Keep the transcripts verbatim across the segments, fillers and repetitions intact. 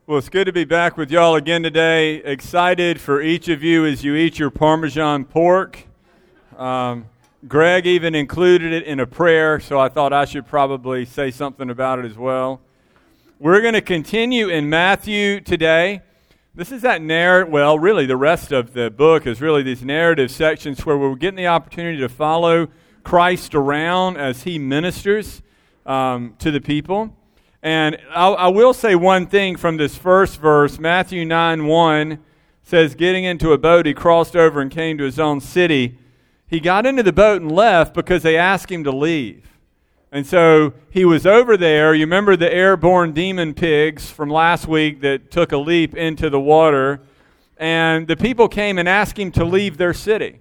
Well, it's good to be back with y'all again today. Excited for each of you as you eat your Parmesan pork. Um, Greg even included it in a prayer, so I thought I should probably say something about it as well. We're going to continue in Matthew today. This is that narrative, well, really the rest of the book is really these narrative sections where we're getting the opportunity to follow Christ around as he ministers um, to the people. And I'll, I will say one thing from this first verse. Matthew nine one says, getting into a boat, he crossed over and came to his own city. He got into the boat and left because they asked him to leave. And so he was over there. You remember the airborne demon pigs from last week that took a leap into the water. And the people came and asked him to leave their city.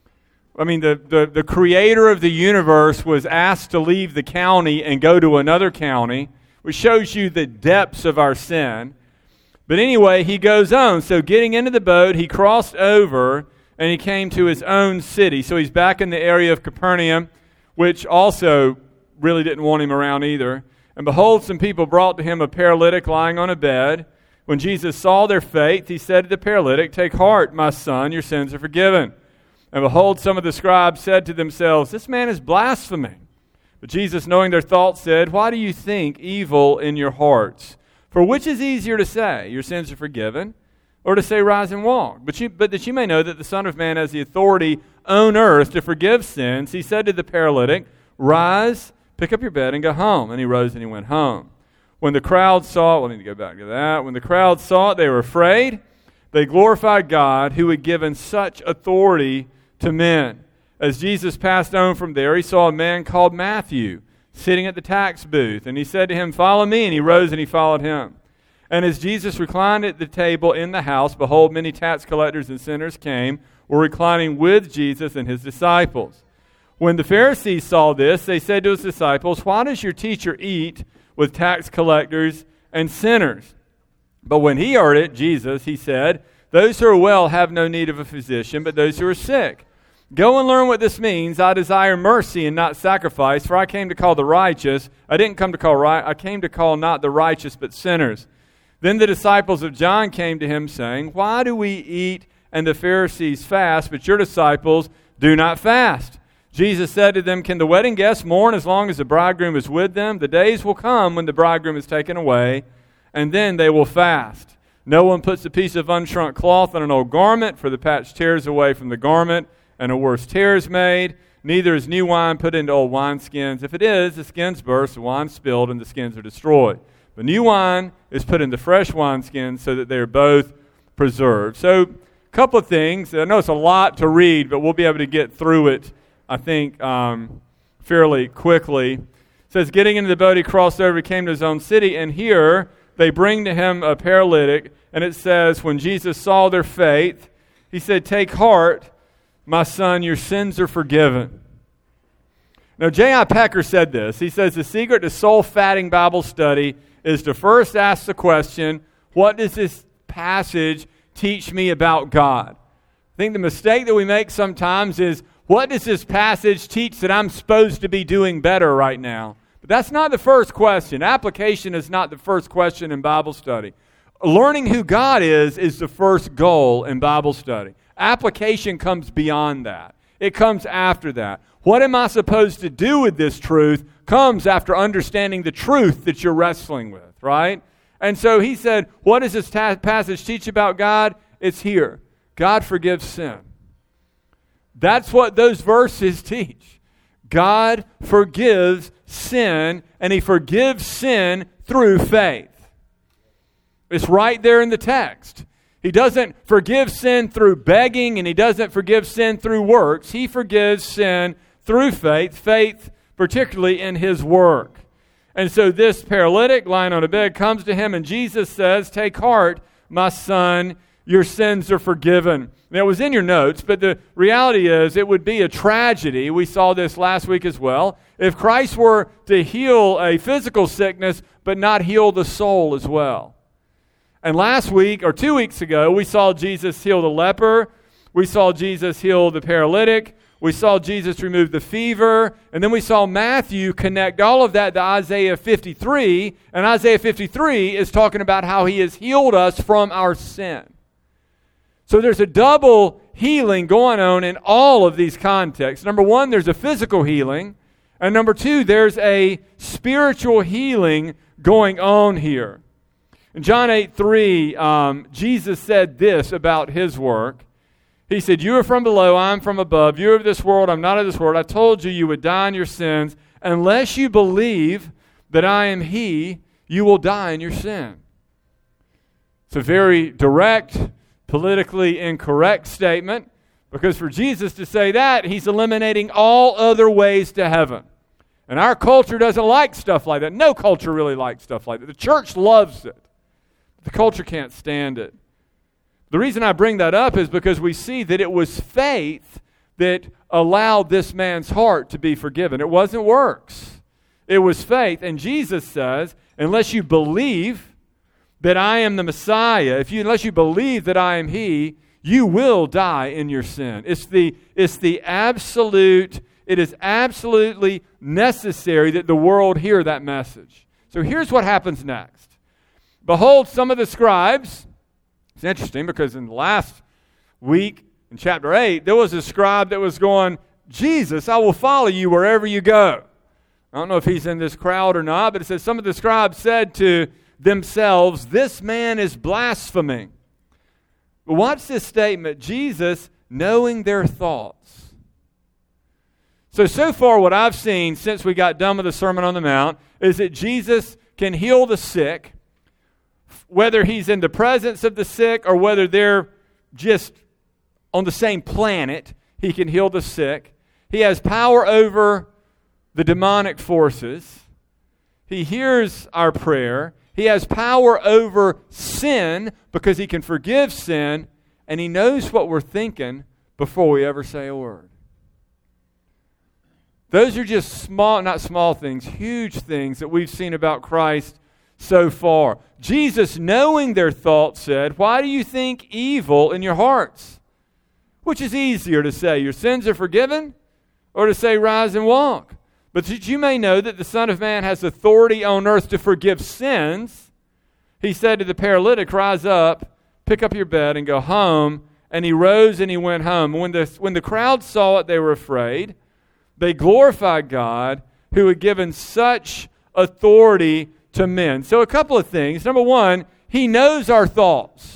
I mean, the, the, the creator of the universe was asked to leave the county and go to another county, which shows you the depths of our sin. But anyway, he goes on. So getting into the boat, he crossed over and he came to his own city. So he's back in the area of Capernaum, which also really didn't want him around either. And behold, some people brought to him a paralytic lying on a bed. When Jesus saw their faith, he said to the paralytic, "Take heart, my son, your sins are forgiven." And behold, some of the scribes said to themselves, "This man is blaspheming." But Jesus, knowing their thoughts, said, "Why do you think evil in your hearts? For which is easier to say, 'Your sins are forgiven,' or to say, 'Rise and walk'? But you, but that you may know that the Son of Man has the authority on earth to forgive sins." He said to the paralytic, "Rise, pick up your bed, and go home." And he rose and he went home. When the crowd saw it, well, I need to go back to that. When the crowd saw it, they were afraid. They glorified God, who had given such authority to men. As Jesus passed on from there, he saw a man called Matthew sitting at the tax booth. And he said to him, "Follow me." And he rose and he followed him. And as Jesus reclined at the table in the house, behold, many tax collectors and sinners came, were reclining with Jesus and his disciples. When the Pharisees saw this, they said to his disciples, "Why does your teacher eat with tax collectors and sinners?" But when he heard it, Jesus, he said, "Those who are well have no need of a physician, but those who are sick. Go and learn what this means. I desire mercy and not sacrifice, for I came to call the righteous. I didn't come to call right. I came to call not the righteous, but sinners." Then the disciples of John came to him, saying, "Why do we eat and the Pharisees fast, but your disciples do not fast?" Jesus said to them, "Can the wedding guests mourn as long as the bridegroom is with them? The days will come when the bridegroom is taken away, and then they will fast. No one puts a piece of unshrunk cloth on an old garment, for the patch tears away from the garment, and a worse tear is made. Neither is new wine put into old wineskins. If it is, the skins burst, the wine spilled, and the skins are destroyed. But new wine is put into fresh wineskins, so that they are both preserved." So, a couple of things. I know it's a lot to read, but we'll be able to get through it, I think, um, fairly quickly. It says, getting into the boat, he crossed over, he came to his own city, and here they bring to him a paralytic, and it says, when Jesus saw their faith, he said, "Take heart, my son, your sins are forgiven." Now, J I Packer said this. He says, the secret to soul-fatting Bible study is to first ask the question, what does this passage teach me about God? I think the mistake that we make sometimes is, what does this passage teach that I'm supposed to be doing better right now? But that's not the first question. Application is not the first question in Bible study. Learning who God is is the first goal in Bible study. Application comes beyond that. It comes after that. What am I supposed to do with this truth comes after understanding the truth that you're wrestling with, right? And so he said, what does this ta- passage teach about God? It's here. God forgives sin. That's what those verses teach. God forgives sin, and he forgives sin through faith. It's right there in the text. He doesn't forgive sin through begging, and he doesn't forgive sin through works. He forgives sin through faith, faith particularly in his work. And so this paralytic lying on a bed comes to him, and Jesus says, "Take heart, my son, your sins are forgiven." Now, it was in your notes, but the reality is it would be a tragedy. We saw this last week as well. If Christ were to heal a physical sickness, but not heal the soul as well. And last week, or two weeks ago, we saw Jesus heal the leper. We saw Jesus heal the paralytic. We saw Jesus remove the fever. And then we saw Matthew connect all of that to Isaiah fifty-three. And Isaiah fifty-three is talking about how he has healed us from our sin. So there's a double healing going on in all of these contexts. Number one, there's a physical healing. And number two, there's a spiritual healing going on here. In John eight three, um, Jesus said this about his work. He said, "You are from below, I'm from above. You are of this world, I'm not of this world. I told you you would die in your sins. Unless you believe that I am he, you will die in your sin." It's a very direct, politically incorrect statement, because for Jesus to say that, he's eliminating all other ways to heaven. And our culture doesn't like stuff like that. No culture really likes stuff like that. The church loves it. The culture can't stand it. The reason I bring that up is because we see that it was faith that allowed this man's heart to be forgiven. It wasn't works. It was faith. And Jesus says, unless you believe that I am the Messiah, if you unless you believe that I am he, you will die in your sin. It's the, it's the absolute, it is absolutely necessary that the world hear that message. So here's what happens next. Behold, some of the scribes. It's interesting because in the last week, in chapter eight, there was a scribe that was going, "Jesus, I will follow you wherever you go." I don't know if he's in this crowd or not, but it says some of the scribes said to themselves, "This man is blaspheming." But watch this statement, Jesus knowing their thoughts. So, so far what I've seen since we got done with the Sermon on the Mount is that Jesus can heal the sick, whether he's in the presence of the sick or whether they're just on the same planet, he can heal the sick. He has power over the demonic forces. He hears our prayer. He has power over sin because he can forgive sin, and he knows what we're thinking before we ever say a word. Those are just small, not small things, huge things that we've seen about Christ so far. Jesus, knowing their thoughts, said, "Why do you think evil in your hearts?" Which is easier to say, your sins are forgiven, or to say, rise and walk? But that you may know that the Son of Man has authority on earth to forgive sins, he said to the paralytic, "Rise up, pick up your bed, and go home." And he rose and he went home. When the, when the crowd saw it, they were afraid. They glorified God who had given such authority to men. So a couple of things. Number one, he knows our thoughts.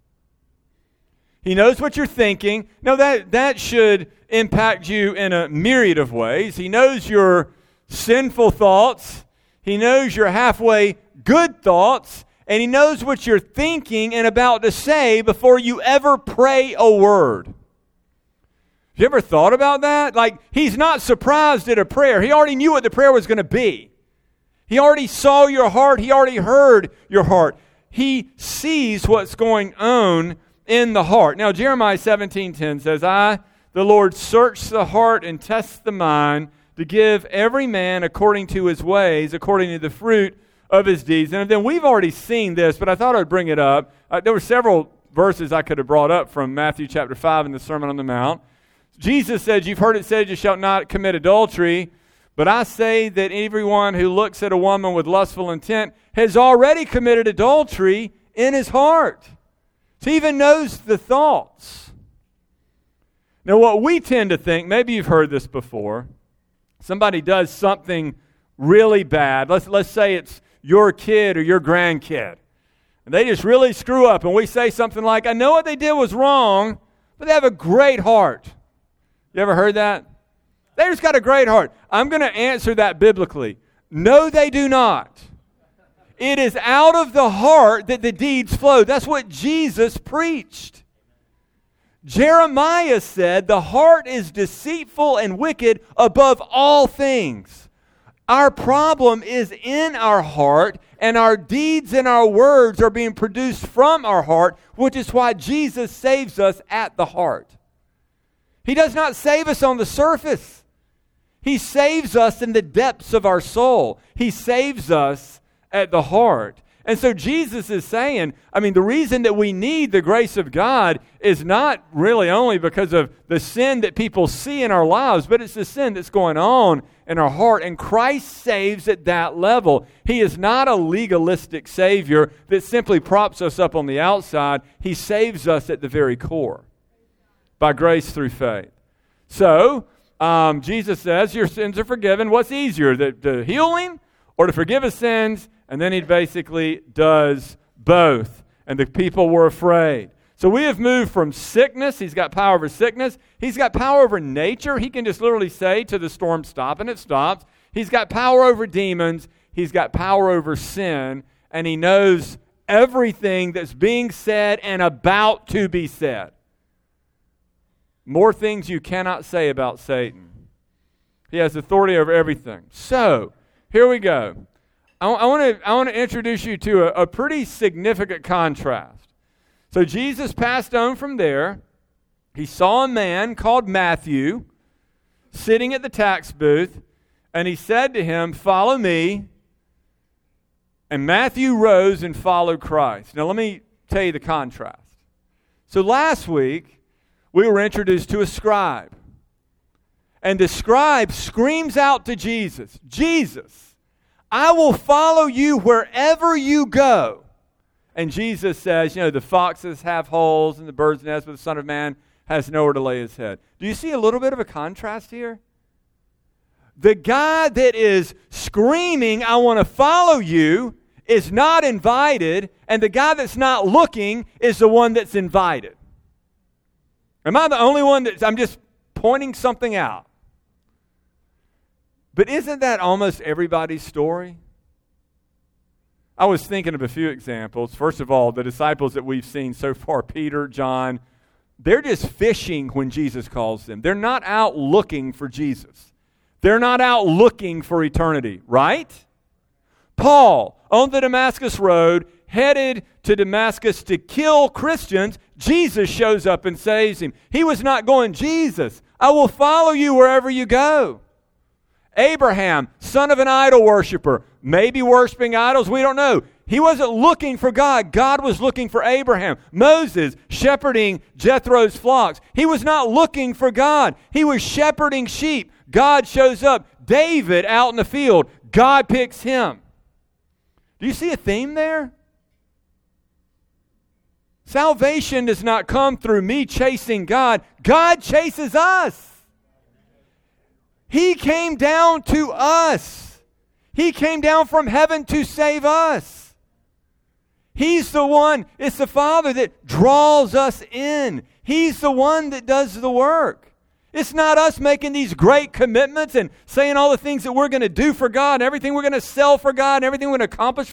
He knows what you're thinking. Now that, that should impact you in a myriad of ways. He knows your sinful thoughts. He knows your halfway good thoughts. And he knows what you're thinking and about to say before you ever pray a word. Have you ever thought about that? Like, he's not surprised at a prayer. He already knew what the prayer was going to be. He already saw your heart. He already heard your heart. He sees what's going on in the heart. Now, Jeremiah seventeen ten says, "I, the Lord, search the heart and test the mind to give every man according to his ways, according to the fruit of his deeds." And then we've already seen this, but I thought I'd bring it up. Uh, there were several verses I could have brought up from Matthew chapter five in the Sermon on the Mount. Jesus said, "You've heard it said, you shall not commit adultery. But I say that everyone who looks at a woman with lustful intent has already committed adultery in his heart." So he even knows the thoughts. Now what we tend to think, maybe you've heard this before, somebody does something really bad. Let's, let's say it's your kid or your grandkid. And they just really screw up. And we say something like, "I know what they did was wrong, but they have a great heart." You ever heard that? They just got a great heart. I'm going to answer that biblically. No, they do not. It is out of the heart that the deeds flow. That's what Jesus preached. Jeremiah said, "The heart is deceitful and wicked above all things." Our problem is in our heart, and our deeds and our words are being produced from our heart, which is why Jesus saves us at the heart. He does not save us on the surface. He saves us in the depths of our soul. He saves us at the heart. And so Jesus is saying, I mean, the reason that we need the grace of God is not really only because of the sin that people see in our lives, but it's the sin that's going on in our heart. And Christ saves at that level. He is not a legalistic Savior that simply props us up on the outside. He saves us at the very core by grace through faith. So, um, Jesus says, your sins are forgiven. What's easier, the, the healing or to forgive his sins? And then he basically does both. And the people were afraid. So we have moved from sickness. He's got power over sickness. He's got power over nature. He can just literally say to the storm, stop, and it stops. He's got power over demons. He's got power over sin. And he knows everything that's being said and about to be said. More things you cannot say about Satan. He has authority over everything. So, here we go. I want to I want to introduce you to a, a pretty significant contrast. So Jesus passed on from there. He saw a man called Matthew sitting at the tax booth, and he said to him, "Follow me." And Matthew rose and followed Christ. Now let me tell you the contrast. So last week, we were introduced to a scribe. And the scribe screams out to Jesus, "Jesus, I will follow you wherever you go." And Jesus says, you know, the foxes have holes and the birds nest, but the Son of Man has nowhere to lay his head. Do you see a little bit of a contrast here? The guy that is screaming, "I want to follow you," is not invited, and the guy that's not looking is the one that's invited. Am I the only one that I'm just pointing something out? But isn't that almost everybody's story? I was thinking of a few examples. First of all, the disciples that we've seen so far, Peter, John, they're just fishing when Jesus calls them. They're not out looking for Jesus. They're not out looking for eternity, right? Paul, on the Damascus Road, headed to Damascus to kill Christians, Jesus shows up and saves him. He was not going, "Jesus, I will follow you wherever you go." Abraham, son of an idol worshiper, maybe worshiping idols, we don't know. He wasn't looking for God. God was looking for Abraham. Moses, shepherding Jethro's flocks. He was not looking for God. He was shepherding sheep. God shows up. David out in the field. God picks him. Do you see a theme there? Salvation does not come through me chasing God. God chases us. He came down to us. He came down from heaven to save us. He's the one, it's the Father that draws us in. He's the one that does the work. It's not us making these great commitments and saying all the things that we're going to do for God, and everything we're going to sell for God, and everything we're going to accomplish